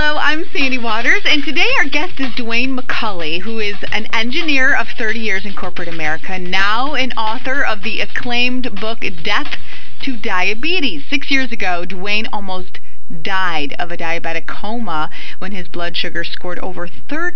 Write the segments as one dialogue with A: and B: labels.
A: Hello, I'm Sandy Waters, and today our guest is Dwayne McCulley, who is an engineer of 30 years in corporate America, now an author of the acclaimed book Death to Diabetes. 6 years ago, Dwayne almost died of a diabetic coma when his blood sugar scored over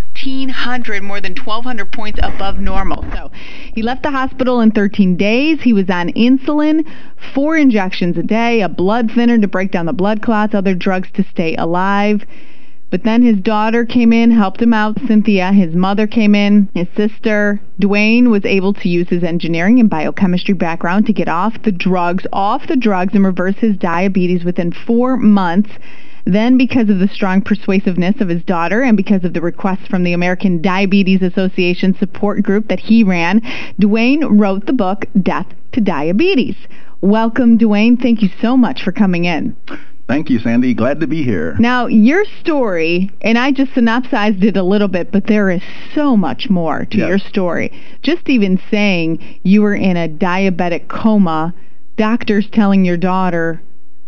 A: 1,300, more than 1,200 points above normal. So he left the hospital in 13 days. He was on insulin, 4 injections a day, a blood thinner to break down the blood clots, other drugs to stay alive. But then his daughter came in, helped him out, Cynthia. His mother came in, his sister. Dwayne was able to use his engineering and biochemistry background to get off the drugs, and reverse his diabetes within 4 months. Then, because of the strong persuasiveness of his daughter and because of the requests from the American Diabetes Association support group that he ran, Dwayne wrote the book, Death to Diabetes. Welcome, Dwayne. Thank you so much for coming in.
B: Thank you, Sandy. Glad to be here.
A: Now, your story, and I just synopsized it a little bit, but there is so much more to your story. Just even saying you were in a diabetic coma, doctors telling your daughter,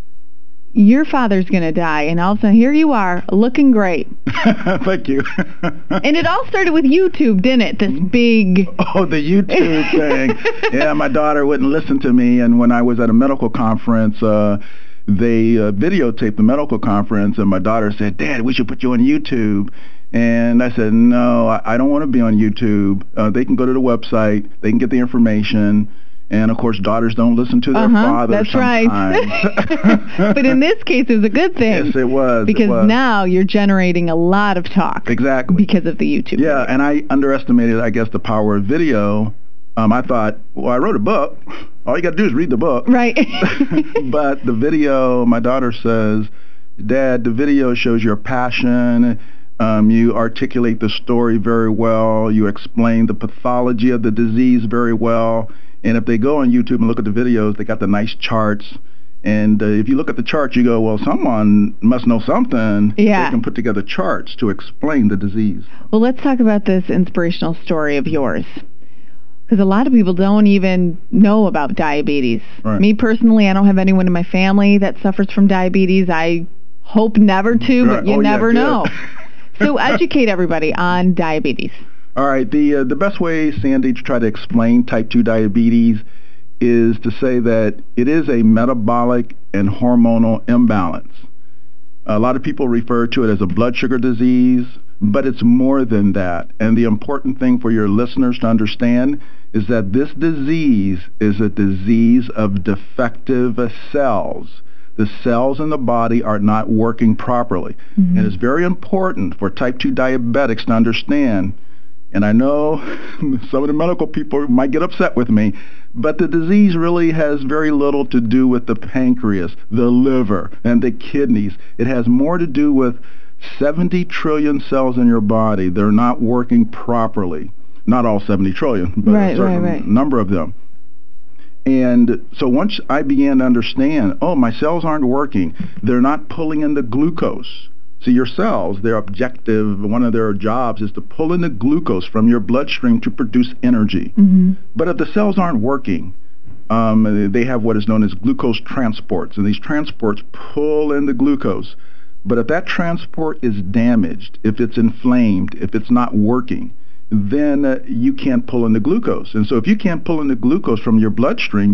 A: your father's going to die, and all of a sudden, here you are, looking great.
B: Thank you.
A: And it all started with YouTube, didn't it? This big...
B: Oh, the YouTube thing. Yeah, my daughter wouldn't listen to me, and when I was at a medical conference... they videotaped the medical conference, and my daughter said, "Dad, we should put you on YouTube." And I said, "No, I don't want to be on YouTube. They can go to the website. They can get the information." And, of course, daughters don't listen to their father
A: that's
B: sometimes.
A: Right. But in this case, it was a good thing.
B: Yes, it was.
A: Because now you're generating a lot of talk.
B: Exactly.
A: Because of the YouTube
B: Yeah,
A: video.
B: and I underestimated, I guess, the power of video. I thought, well, I wrote a book. All you got to do is read the book.
A: Right.
B: But the video, my daughter says, "Dad, the video shows your passion. You articulate the story very well. You explain the pathology of the disease very well. And if they go on YouTube and look at the videos, they got the nice charts. And if you look at the charts, you go, well, someone must know something.
A: Yeah.
B: They can put together charts to explain the disease."
A: Well, let's talk about this inspirational story of yours. Because a lot of people don't even know about diabetes.
B: Right.
A: Me personally, I don't have anyone in my family that suffers from diabetes. I hope never to, but you never know. So educate everybody on diabetes.
B: All right. The best way, Sandy, to try to explain type 2 diabetes is to say that it is a metabolic and hormonal imbalance. A lot of people refer to it as a blood sugar disease, but it's more than that. And the important thing for your listeners to understand is that this disease is a disease of defective cells. The cells in the body are not working properly. Mm-hmm. And it's very important for type 2 diabetics to understand, and I know some of the medical people might get upset with me, but the disease really has very little to do with the pancreas, the liver, and the kidneys. It has more to do with 70 trillion cells in your body. They're not working properly. Not all 70 trillion, but a certain number of them. And so once I began to understand, oh, my cells aren't working. They're not pulling in the glucose. See, your cells, their objective, one of their jobs is to pull in the glucose from your bloodstream to produce energy. Mm-hmm. But if the cells aren't working, they have what is known as glucose transports. And these transports pull in the glucose. But if that transport is damaged, if it's inflamed, if it's not working, then you can't pull in the glucose. And so if you can't pull in the glucose from your bloodstream,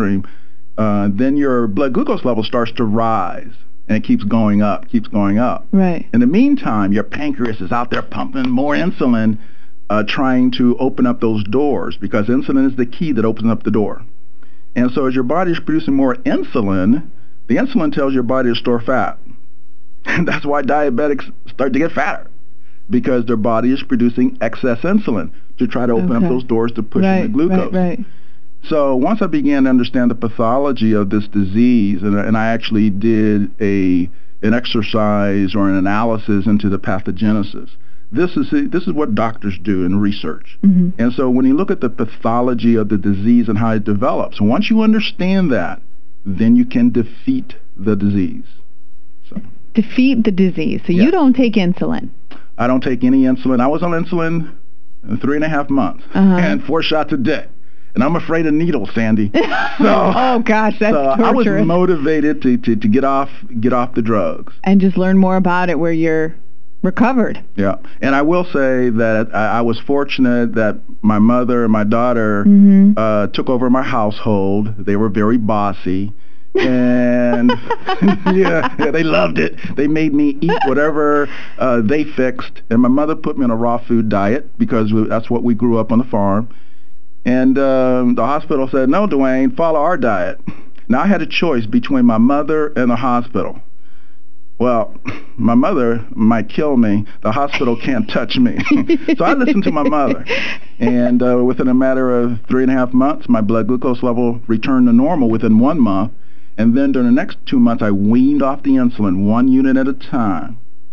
B: then your blood glucose level starts to rise. And it keeps going up.
A: Right.
B: In the meantime, your pancreas is out there pumping more insulin, trying to open up those doors, because insulin is the key that opens up the door. And so as your body is producing more insulin, the insulin tells your body to store fat. And that's why diabetics start to get fatter, because their body is producing excess insulin to try to open up those doors to push in the glucose.
A: Right.
B: So once I began to understand the pathology of this disease, and I actually did an exercise or an analysis into the pathogenesis. This is what doctors do in research. Mm-hmm. And so when you look at the pathology of the disease and how it develops, once you understand that, then you can defeat the disease. So.
A: Defeat the disease. So you don't take insulin.
B: I don't take any insulin. I was on insulin 3.5 months and 4 shots a day. And I'm afraid of needles, Sandy.
A: Oh gosh, that's
B: so
A: torturous.
B: I was motivated to get off the drugs.
A: And just learn more about it where you're recovered.
B: Yeah. And I will say that I was fortunate that my mother and my daughter took over my household. They were very bossy. And yeah, they loved it. They made me eat whatever they fixed. And my mother put me on a raw food diet because that's what we grew up on the farm. And the hospital said, no, Dwayne, follow our diet. Now, I had a choice between my mother and the hospital. Well, my mother might kill me. The hospital can't touch me. So I listened to my mother. And within a matter of 3.5 months, my blood glucose level returned to normal within 1 month. And then during the next 2 months, I weaned off the insulin 1 unit at a time.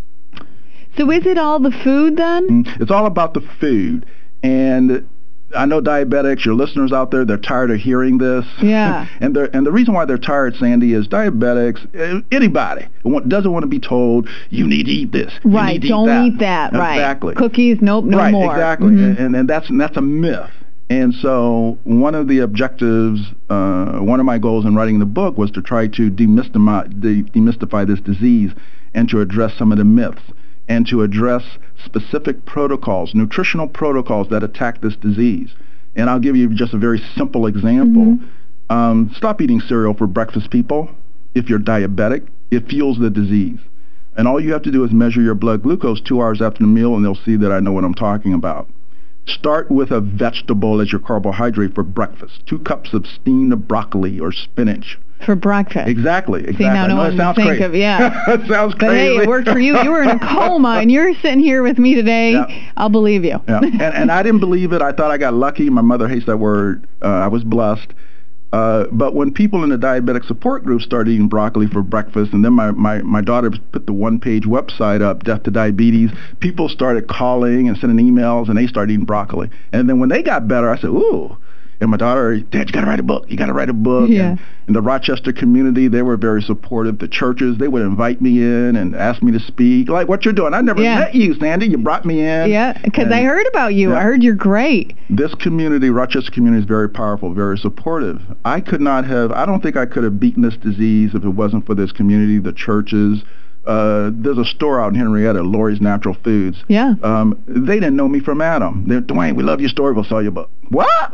A: So is it all the food then?
B: It's all about the food. And I know diabetics, your listeners out there, they're tired of hearing this.
A: Yeah.
B: and the reason why they're tired, Sandy, is diabetics, anybody doesn't want to be told, you need to eat this.
A: Right, don't eat that.
B: Exactly.
A: Right. Cookies, nope, no
B: right,
A: more.
B: Exactly. And that's a myth. And so one of the objectives, one of my goals in writing the book was to try to demystify this disease and to address some of the myths and to address specific protocols, nutritional protocols that attack this disease. And I'll give you just a very simple example. Stop eating cereal for breakfast, people. If you're diabetic, it fuels the disease. And all you have to do is measure your blood glucose 2 hours after the meal, and they'll see that I know what I'm talking about. Start with a vegetable as your carbohydrate for breakfast. 2 cups of steamed broccoli or spinach.
A: For breakfast.
B: Exactly.
A: See, now no one would think of, yeah.
B: It sounds
A: but
B: crazy.
A: Hey, it worked for you. You were in a coma, and you're sitting here with me today.
B: Yeah.
A: I'll believe you.
B: Yeah. And I didn't believe it. I thought I got lucky. My mother hates that word. I was blessed. But when people in the diabetic support group started eating broccoli for breakfast, and then my daughter put the one-page website up, Death to Diabetes, people started calling and sending emails, and they started eating broccoli. And then when they got better, I said, ooh. And my daughter, Dad, you got to write a book. You got to write a book.
A: Yeah.
B: And the Rochester community, they were very supportive. The churches, they would invite me in and ask me to speak. Like, what you're doing? I never met you, Sandy. You brought me in.
A: Yeah, because I heard about you. Yeah. I heard you're great.
B: This community, Rochester community, is very powerful, very supportive. I don't think I could have beaten this disease if it wasn't for this community, the churches. There's a store out in Henrietta, Lori's Natural Foods.
A: Yeah.
B: They didn't know me from Adam. They're, Dwayne, we love your story. We'll sell you a book. What?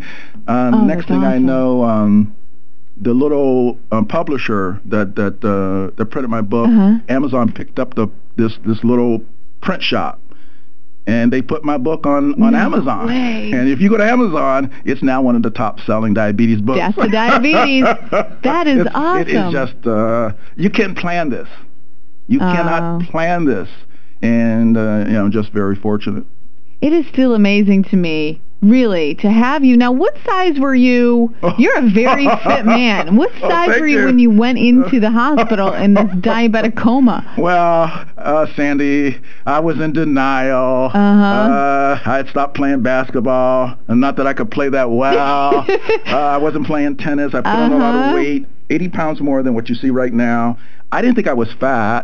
B: Next thing I know, the little publisher that printed my book, Amazon picked up this little print shop. And they put my book on Amazon.
A: Way.
B: And if you go to Amazon, it's now one of the top-selling diabetes books.
A: Death to Diabetes. That is awesome.
B: It is just, you can't plan this. You cannot plan this. And, I'm just very fortunate.
A: It is still amazing to me, really, to have you. Now, what size were you? You're a very fit man. What size were you when you went into the hospital in this diabetic coma?
B: Well, Sandy, I was in denial. I had stopped playing basketball. And not that I could play that well. I wasn't playing tennis. I put on a lot of weight, 80 pounds more than what you see right now. I didn't think I was fat.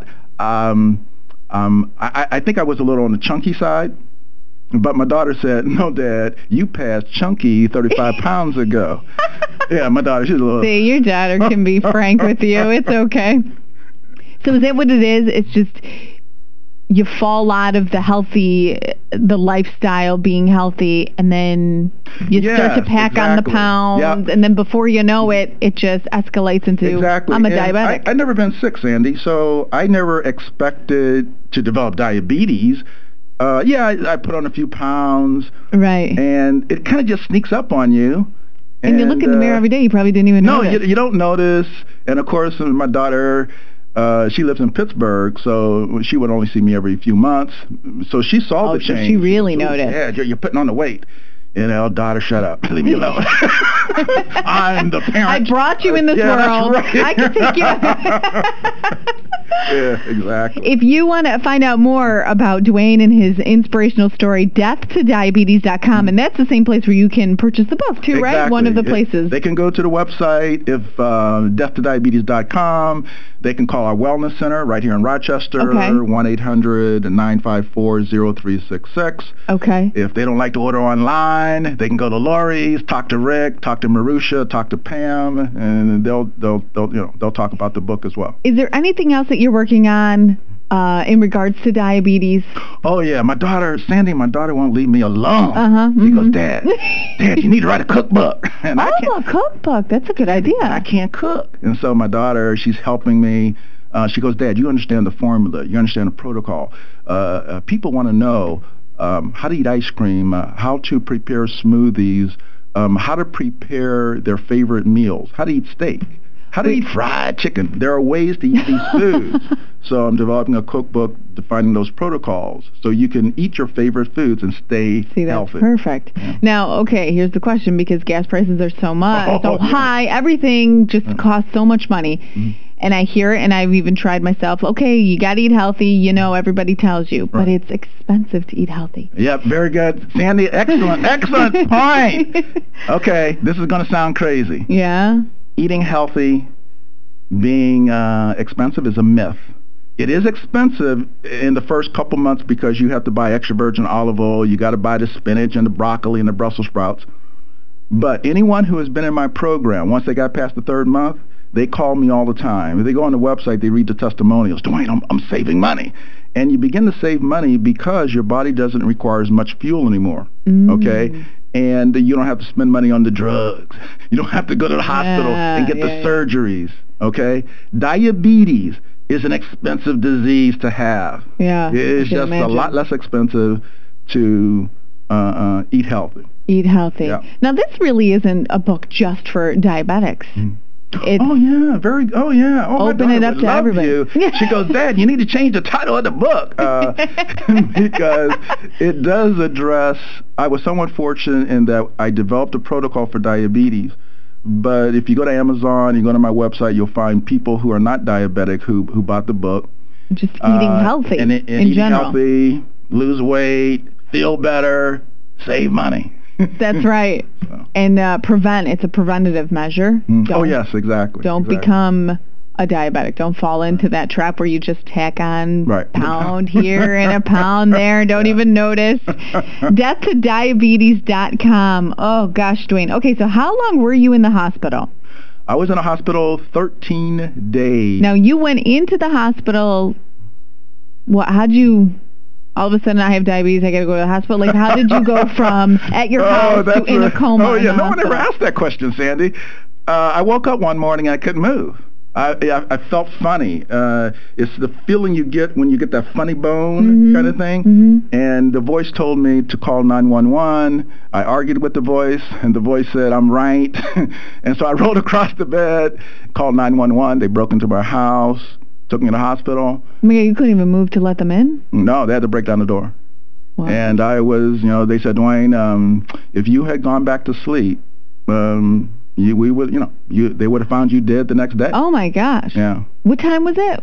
B: I think I was a little on the chunky side. But my daughter said, no, Dad, you passed chunky 35 pounds ago. Yeah, my daughter, she's a little...
A: See, your daughter can be frank with you. It's okay. So is that what it is? It's just you fall out of the lifestyle, being healthy, and then you start to pack on the pounds, and then before you know it, it just escalates into, I'm a diabetic.
B: I've never been sick, Sandy, so I never expected to develop diabetes. I put on a few pounds.
A: Right.
B: And it kind of just sneaks up on you.
A: And you look in the mirror every day, you probably didn't even notice.
B: No, you don't notice. And, of course, my daughter, she lives in Pittsburgh, so she would only see me every few months. So she saw the change.
A: She really noticed.
B: Yeah, you're putting on the weight. Daughter, shut up. Leave me alone. I'm the parent.
A: I brought you in this world. That's right. I can take you.
B: Yeah, exactly.
A: If you want to find out more about Dwayne and his inspirational story, deathtodiabetes.com, and that's the same place where you can purchase the book too, right? One of the places.
B: They can go to the website, deathtodiabetes.com. They can call our wellness center right here in Rochester, 1-800-954-0366.
A: Okay.
B: If they don't like to order online, online. They can go to Lori's, talk to Rick, talk to Marusha, talk to Pam, and they'll talk about the book as well.
A: Is there anything else that you're working on in regards to diabetes?
B: Oh yeah, my daughter won't leave me alone. She goes, Dad, you need to write a cookbook. And
A: a cookbook. That's a good idea.
B: I can't cook. And so my daughter, she's helping me. She goes, Dad, you understand the formula. You understand the protocol. People want to know how to eat ice cream, how to prepare smoothies, how to prepare their favorite meals, how to eat steak, how to eat fried chicken. There are ways to eat these foods. So I'm developing a cookbook defining those protocols so you can eat your favorite foods and stay healthy.
A: Perfect. Yeah. Now, okay, here's the question, because gas prices are so high, everything just costs so much money. Mm-hmm. And I hear it, and I've even tried myself. Okay, you got to eat healthy. Everybody tells you, but it's expensive to eat healthy.
B: Yep, very good. Sandy, excellent point. Okay, this is going to sound crazy.
A: Yeah?
B: Eating healthy, being expensive is a myth. It is expensive in the first couple months because you have to buy extra virgin olive oil. You got to buy the spinach and the broccoli and the Brussels sprouts. But anyone who has been in my program, once they got past the third month, they call me all the time. If they go on the website, they read the testimonials. Dwayne, I'm saving money. And you begin to save money because your body doesn't require as much fuel anymore. Okay? And you don't have to spend money on the drugs. You don't have to go to the hospital and get the surgeries. Okay? Diabetes is an expensive disease to have.
A: Yeah.
B: It's just a lot less expensive to eat healthy.
A: Eat healthy. Yeah. Now, this really isn't a book just for diabetics.
B: Open it up to everybody. She goes, Dad, you need to change the title of the book because it does address. I was somewhat fortunate in that I developed a protocol for diabetes. But if you go to Amazon, you go to my website, you'll find people who are not diabetic who bought the book.
A: Just eating healthy
B: and
A: in
B: eating
A: general.
B: Healthy, lose weight, feel better, save money.
A: That's right. And prevent. It's a preventative measure.
B: Oh, yes, exactly.
A: Don't become a diabetic. Don't fall into that trap where you just tack on pound here and a pound there and don't even notice. DeathToDiabetes.com. Oh, gosh, Dwayne. Okay, so how long were you in the hospital?
B: I was in a hospital 13 days.
A: Now, you went into the hospital. How'd you... All of a sudden, I have diabetes, I got to go to the hospital. Like, how did you go from at your house to in a coma?
B: Oh, yeah, no one ever asked that question, Sandy. I woke up one morning and I couldn't move. I felt funny. It's the feeling you get when you get that funny bone kind of thing. Mm-hmm. And the voice told me to call 911. I argued with the voice, and the voice said, I'm right. And so I rolled across the bed, called 911. They broke into my house. Took me to the hospital.
A: Oh my God, you couldn't even move to let them in?
B: No, they had to break down the door. Wow. And I was, they said, Dwayne, if you had gone back to sleep, they would have found you dead the next day.
A: Oh my gosh.
B: Yeah.
A: What time was it?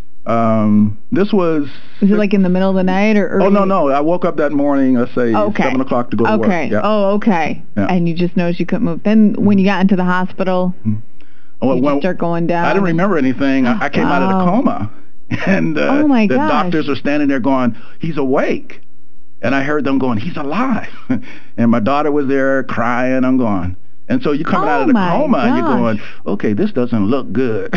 B: This was...
A: Was it like in the middle of the night or early?
B: Oh, no. I woke up that morning, let's say 7 o'clock to go to work.
A: Okay.
B: Yeah.
A: Oh, okay. Yeah. And you just noticed you couldn't move. Then when you got into the hospital... You just start going down.
B: I didn't remember anything. I came out of the coma. And the doctors are standing there going, he's awake. And I heard them going, he's alive. And my daughter was there crying. I'm going. And so you're coming out of the coma and you're going, okay, this doesn't look good.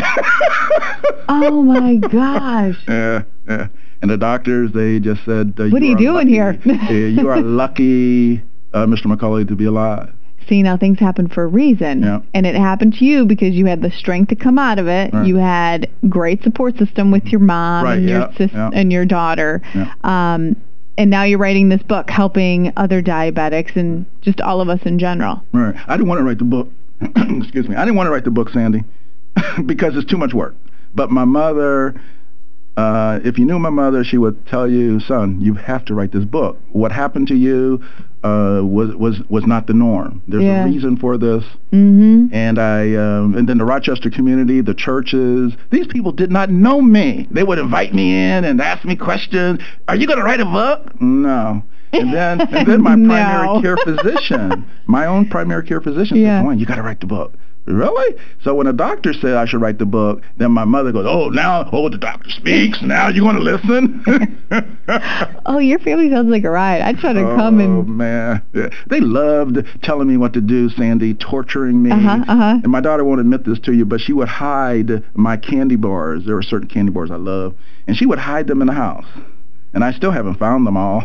A: Oh, my gosh.
B: Yeah. And the doctors, they just said,
A: what are you doing here?
B: You are lucky, Mr. McCulley, to be alive.
A: See, now things happen for a reason.
B: Yeah.
A: And it happened to you because you had the strength to come out of it. Right. You had great support system with your mom and your sister and your daughter. Yeah. And now you're writing this book helping other diabetics and just all of us in general.
B: Right. I didn't want to write the book. Excuse me. I didn't want to write the book, Sandy, because it's too much work. But my mother... if you knew my mother, she would tell you, son, you have to write this book. What happened to you was not the norm. There's a reason for this. Mm-hmm. And and then the Rochester community, the churches, these people did not know me. They would invite me in and ask me questions. Are you going to write a book? No. And then my primary care physician, my own primary care physician said, Dwayne, you got to write the book. Really? So when a doctor said I should write the book, then my mother goes, the doctor speaks. Now you want to listen?
C: Oh, your family sounds like a riot. I try to come and...
B: Oh, man. Yeah. They loved telling me what to do, Sandy, torturing me. And my daughter won't admit this to you, but she would hide my candy bars. There were certain candy bars I love. And she would hide them in the house. And I still haven't found them all.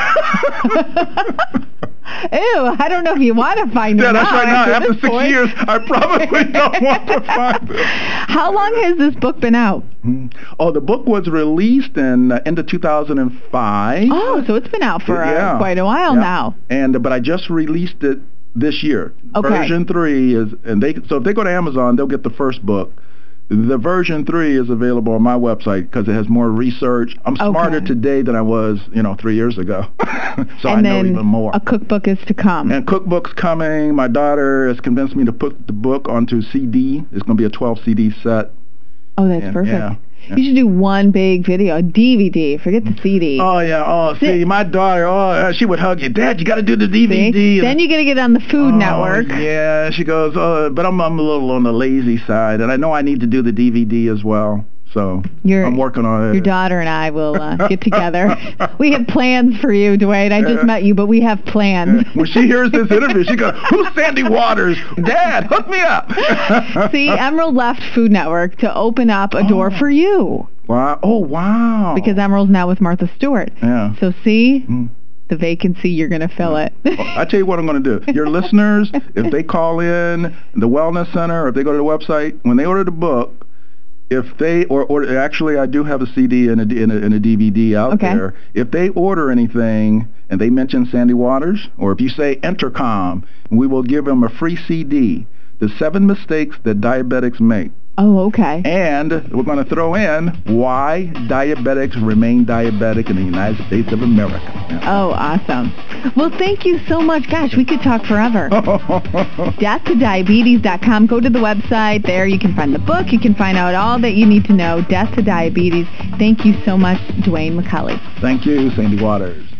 C: Ew, I don't know if you want to find them.
B: Yeah, that's right. Now, after 6
C: point.
B: years, I probably don't want to find them.
C: How long has this book been out?
B: Oh, the book was released in end of 2005.
C: Oh, so it's been out for quite a while now.
B: But I just released it this year.
C: Okay.
B: Version 3 is, so if they go to Amazon, they'll get the first book. The version 3 is available on my website because it has more research. I'm smarter today than I was, 3 years ago. So I know even more.
C: A cookbook is to come.
B: And cookbook's coming. My daughter has convinced me to put the book onto CD. It's going to be a 12 CD set.
C: Oh, that's perfect.
B: Yeah.
C: You should do one big video, a DVD. Forget the CD.
B: Oh, yeah. Oh, see, my daughter, she would hug you. Dad, you got to do the DVD.
C: See? Then you got to get on the Food Network.
B: Yeah, she goes, but I'm a little on the lazy side, and I know I need to do the DVD as well. So I'm working on it.
C: Your daughter and I will get together. We have plans for you, Dwayne. I just met you, but we have plans.
B: When she hears this interview, she goes, "Who's Sandy Waters? Dad, hook me up."
C: See, Emerald left Food Network to open up a door for you.
B: Wow. Oh, wow.
C: Because Emerald's now with Martha Stewart.
B: Yeah.
C: So see, the vacancy, you're going to fill it.
B: I tell you what I'm going to do. Your listeners, if they call in the Wellness Center, or if they go to the website, when they order the book, if they or actually I do have a CD and a DVD out there. If they order anything and they mention Sandy Waters, or if you say Intercom, we will give them a free CD, The 7 Mistakes That Diabetics Make.
C: Oh, okay.
B: And we're going to throw in why diabetics remain diabetic in the United States of America.
C: Oh, awesome. Well, thank you so much. Gosh, we could talk forever. DeathToDiabetes.com. Go to the website. There you can find the book. You can find out all that you need to know. Death to Diabetes. Thank you so much, Dwayne McCulley.
B: Thank you, Sandy Waters.